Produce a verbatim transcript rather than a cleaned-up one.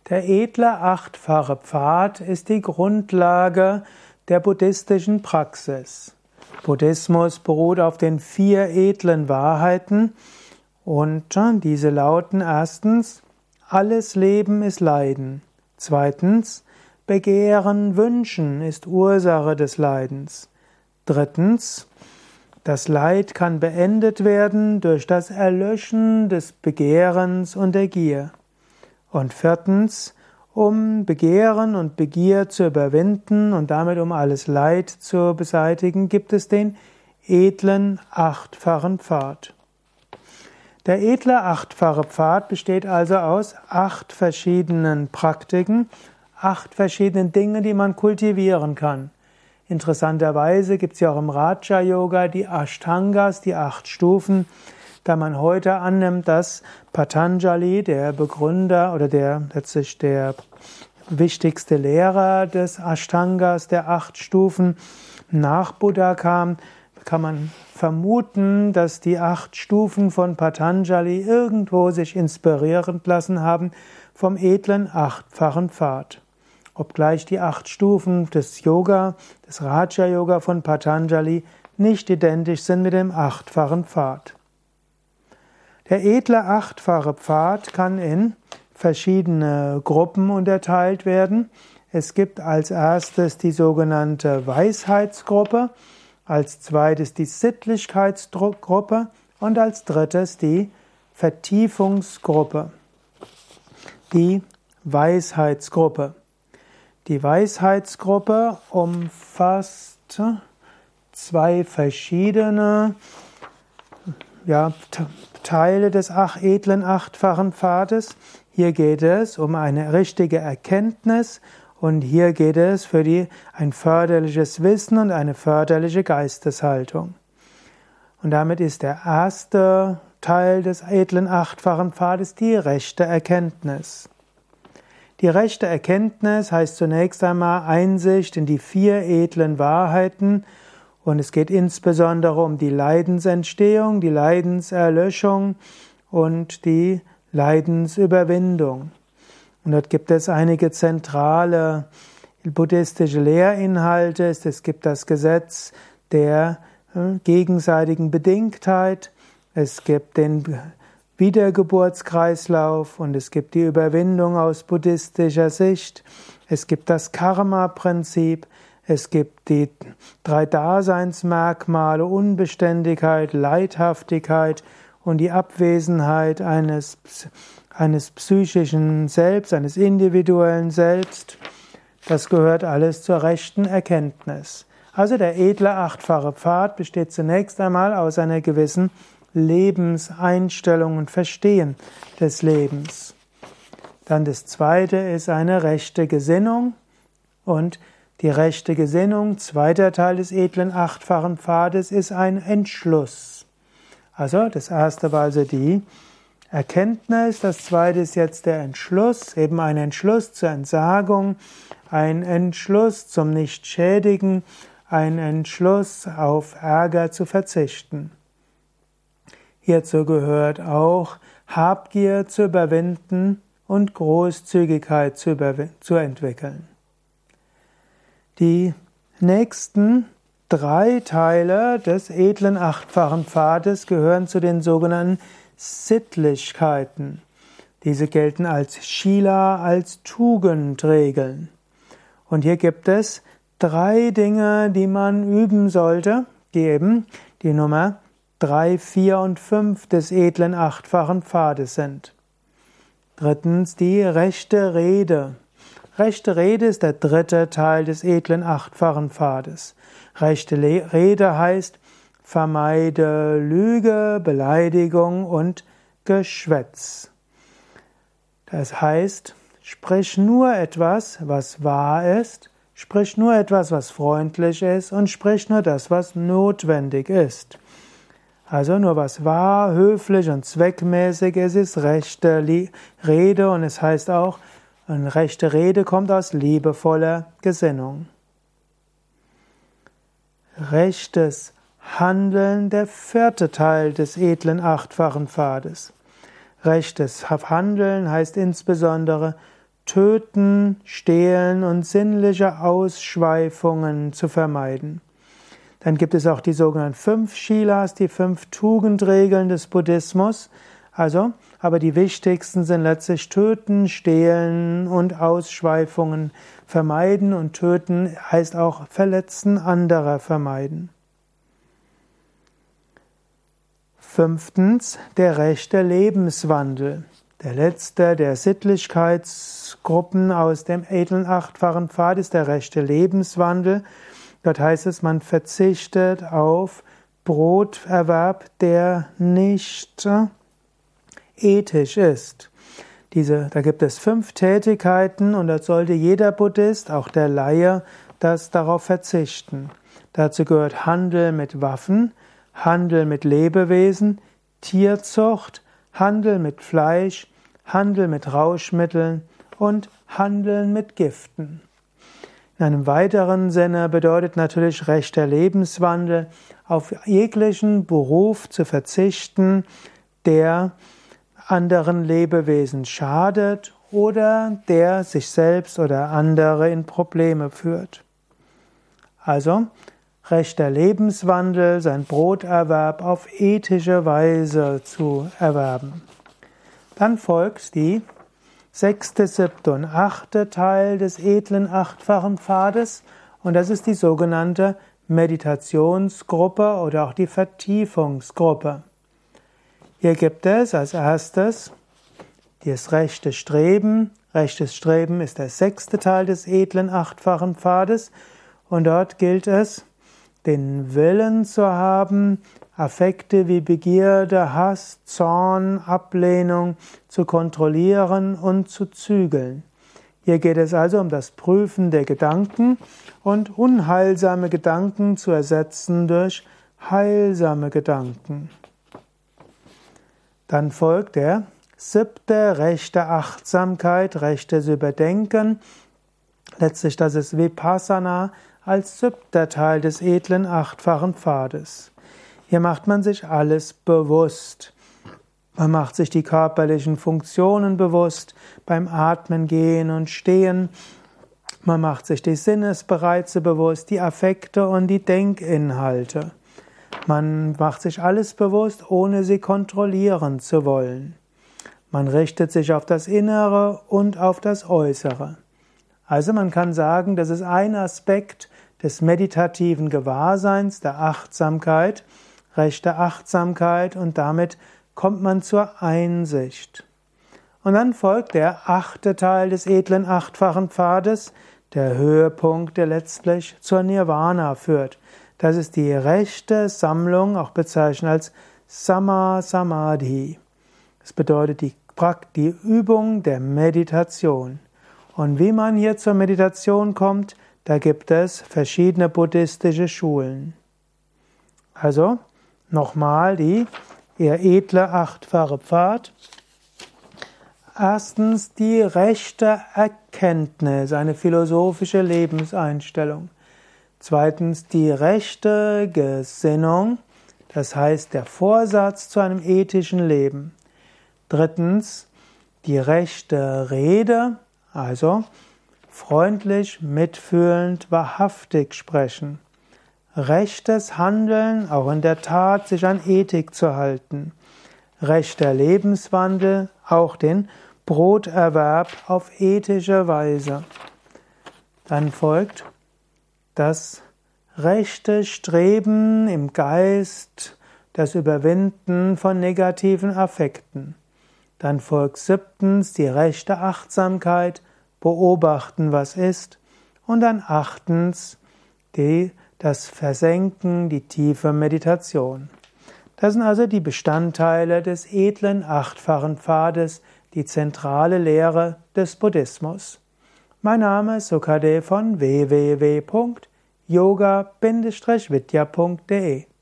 Der edle achtfache Pfad ist die Grundlage der buddhistischen Praxis. Buddhismus beruht auf den vier edlen Wahrheiten und diese lauten erstens: Alles Leben ist Leiden. Zweitens: Begehren, Wünschen ist Ursache des Leidens. Drittens: Das Leid kann beendet werden durch das Erlöschen des Begehrens und der Gier. Und viertens: Um Begehren und Begier zu überwinden und damit um alles Leid zu beseitigen, gibt es den edlen achtfachen Pfad. Der edle achtfache Pfad besteht also aus acht verschiedenen Praktiken, acht verschiedenen Dingen, die man kultivieren kann. Interessanterweise gibt es ja auch im Raja Yoga die Ashtangas, die acht Stufen. Da man heute annimmt, dass Patanjali, der Begründer oder der letztlich der wichtigste Lehrer des Ashtangas, der acht Stufen, nach Buddha kam, kann man vermuten, dass die acht Stufen von Patanjali irgendwo sich inspirieren lassen haben vom edlen achtfachen Pfad. Obgleich die acht Stufen des Yoga, des Raja Yoga von Patanjali nicht identisch sind mit dem achtfachen Pfad. Der edle achtfache Pfad kann in verschiedene Gruppen unterteilt werden. Es gibt als erstes die sogenannte Weisheitsgruppe, als zweites die Sittlichkeitsgruppe und als drittes die Vertiefungsgruppe. Die Weisheitsgruppe. Die Weisheitsgruppe umfasst zwei verschiedene ja, Teile des edlen achtfachen Pfades. Hier geht es um eine richtige Erkenntnis und hier geht es für die, ein förderliches Wissen und eine förderliche Geisteshaltung. Und damit ist der erste Teil des edlen achtfachen Pfades die rechte Erkenntnis. Die rechte Erkenntnis heißt zunächst einmal Einsicht in die vier edlen Wahrheiten. Und es geht insbesondere um die Leidensentstehung, die Leidenserlöschung und die Leidensüberwindung. Und dort gibt es einige zentrale buddhistische Lehrinhalte. Es gibt das Gesetz der gegenseitigen Bedingtheit. Es gibt den Wiedergeburtskreislauf und es gibt die Überwindung aus buddhistischer Sicht. Es gibt das Karma-Prinzip. Es gibt die drei Daseinsmerkmale: Unbeständigkeit, Leidhaftigkeit und die Abwesenheit eines, eines psychischen Selbst, eines individuellen Selbst. Das gehört alles zur rechten Erkenntnis. Also der edle achtfache Pfad besteht zunächst einmal aus einer gewissen Lebenseinstellung und Verstehen des Lebens. Dann das zweite ist eine rechte Gesinnung und die rechte Gesinnung, zweiter Teil des edlen achtfachen Pfades, ist ein Entschluss. Also das erste war also die Erkenntnis, das zweite ist jetzt der Entschluss, eben ein Entschluss zur Entsagung, ein Entschluss zum Nichtschädigen, ein Entschluss auf Ärger zu verzichten. Hierzu gehört auch Habgier zu überwinden und Großzügigkeit zu, zu entwickeln. Die nächsten drei Teile des edlen achtfachen Pfades gehören zu den sogenannten Sittlichkeiten. Diese gelten als Shila, als Tugendregeln. Und hier gibt es drei Dinge, die man üben sollte, die eben die Nummer drei, vier und fünf des edlen achtfachen Pfades sind. Drittens die rechte Rede. Rechte Rede ist der dritte Teil des edlen achtfachen Pfades. Rechte Rede heißt: Vermeide Lüge, Beleidigung und Geschwätz. Das heißt, sprich nur etwas, was wahr ist, sprich nur etwas, was freundlich ist und sprich nur das, was notwendig ist. Also nur was wahr, höflich und zweckmäßig ist, ist rechte Rede und es heißt auch, eine rechte Rede kommt aus liebevoller Gesinnung. Rechtes Handeln, der vierte Teil des edlen achtfachen Pfades. Rechtes Handeln heißt insbesondere Töten, Stehlen und sinnliche Ausschweifungen zu vermeiden. Dann gibt es auch die sogenannten fünf Shilas, die fünf Tugendregeln des Buddhismus. Also, aber die wichtigsten sind letztlich Töten, Stehlen und Ausschweifungen vermeiden. Und Töten heißt auch Verletzen anderer vermeiden. Fünftens, der rechte Lebenswandel. Der letzte der Sittlichkeitsgruppen aus dem edlen achtfachen Pfad ist der rechte Lebenswandel. Dort heißt es, man verzichtet auf Broterwerb, der nicht ethisch ist. Diese, da gibt es fünf Tätigkeiten und da sollte jeder Buddhist, auch der Laie, das darauf verzichten. Dazu gehört Handel mit Waffen, Handel mit Lebewesen, Tierzucht, Handel mit Fleisch, Handel mit Rauschmitteln und Handeln mit Giften. In einem weiteren Sinne bedeutet natürlich rechter Lebenswandel, auf jeglichen Beruf zu verzichten, der anderen Lebewesen schadet oder der sich selbst oder andere in Probleme führt. Also, rechter Lebenswandel, sein Broterwerb auf ethische Weise zu erwerben. Dann folgt die sechste, siebte und achte Teil des edlen achtfachen Pfades und das ist die sogenannte Meditationsgruppe oder auch die Vertiefungsgruppe. Hier gibt es als erstes das rechte Streben. Rechtes Streben ist der sechste Teil des edlen achtfachen Pfades und dort gilt es, den Willen zu haben, Affekte wie Begierde, Hass, Zorn, Ablehnung zu kontrollieren und zu zügeln. Hier geht es also um das Prüfen der Gedanken und unheilsame Gedanken zu ersetzen durch heilsame Gedanken. Dann folgt der siebte, rechte Achtsamkeit, rechtes Überdenken. Letztlich das ist Vipassana als siebter Teil des edlen achtfachen Pfades. Hier macht man sich alles bewusst. Man macht sich die körperlichen Funktionen bewusst, beim Atmen, Gehen und Stehen. Man macht sich die Sinnesreize bewusst, die Affekte und die Denkinhalte. Man macht sich alles bewusst, ohne sie kontrollieren zu wollen. Man richtet sich auf das Innere und auf das Äußere. Also man kann sagen, das ist ein Aspekt des meditativen Gewahrseins, der Achtsamkeit, rechte Achtsamkeit und damit kommt man zur Einsicht. Und dann folgt der achte Teil des edlen achtfachen Pfades, der Höhepunkt, der letztlich zur Nirvana führt. Das ist die rechte Sammlung, auch bezeichnet als Samma Samadhi. Das bedeutet die, die Übung der Meditation. Und wie man hier zur Meditation kommt, da gibt es verschiedene buddhistische Schulen. Also, nochmal die eher edle achtfache Pfad. Erstens die rechte Erkenntnis, eine philosophische Lebenseinstellung. Zweitens die rechte Gesinnung, das heißt der Vorsatz zu einem ethischen Leben. Drittens die rechte Rede, also freundlich, mitfühlend, wahrhaftig sprechen. Rechtes Handeln, auch in der Tat sich an Ethik zu halten. Rechter Lebenswandel, auch den Broterwerb auf ethische Weise. Dann folgt das rechte Streben im Geist, das Überwinden von negativen Affekten. Dann folgt siebtens die rechte Achtsamkeit, beobachten, was ist. Und dann achtens die, das Versenken, die tiefe Meditation. Das sind also die Bestandteile des edlen achtfachen Pfades, die zentrale Lehre des Buddhismus. Mein Name ist Sukadev von w w w punkt yoga Bindestrich vidya punkt de